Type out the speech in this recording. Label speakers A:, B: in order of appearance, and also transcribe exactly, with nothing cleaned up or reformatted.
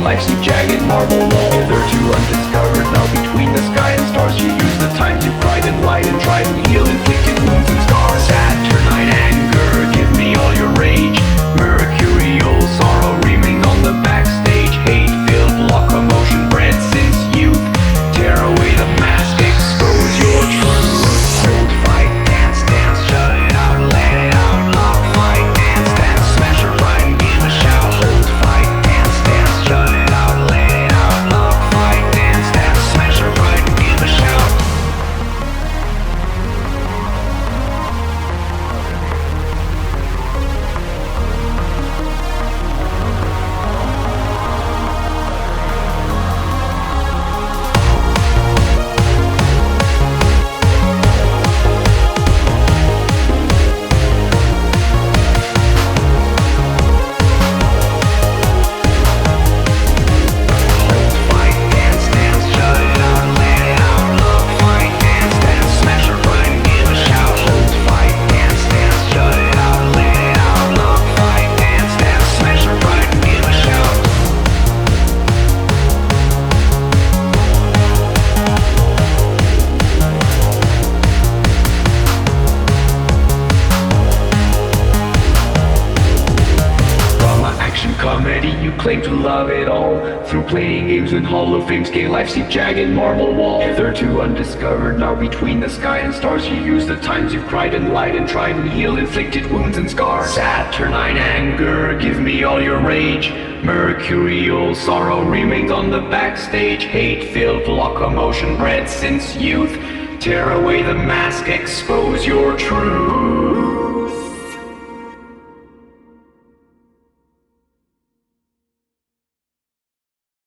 A: life's a jagged marble wall, hitherto undiscovered. Now between the sky and stars you use the time to pride and light and try to heal inflicted wounds and scars. Saturnine anger, give me all your rage. Mercurial sorrow remains on the backstage. Hate-filled locomotion bred since youth. Tear away the mask, expose your truth. Hold, fight, dance, dance, shut it out, let it out. Lock, fight, dance, dance, smash your pride and give a shout. Hold, fight, dance, dance, shut it out, let it out. Lock, fight, dance, dance, smash your pride and give a shout. Comedy, you claim to love it all. Through playing games in Hall of Fame's gay life, see jagged marble wall. Hitherto undiscovered, now between the sky and stars you use the times you've cried and lied and tried and healed inflicted wounds and scars. Saturnine anger, give me all your rage. Mercurial sorrow remains on the backstage. Hate-filled locomotion bred since youth. Tear away the mask, expose your truth.